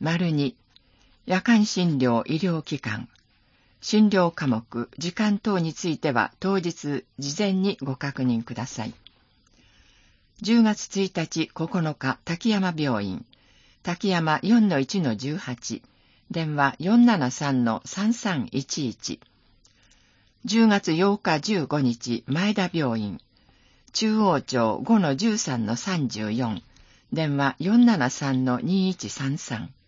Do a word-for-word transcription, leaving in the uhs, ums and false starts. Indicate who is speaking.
Speaker 1: に、夜間診療医療機関、診療科目、時間等については当日事前にご確認ください。じゅうがつついたち、ここのか、滝山病院、滝山 よんのいちのじゅうはち、電話 よんななさんのさんさんいちいち。じゅうがつようかじゅうごにち、前田病院、中央町 ごのじゅうさんのさんじゅうよん、電話 よんななさんのにいちさんさん。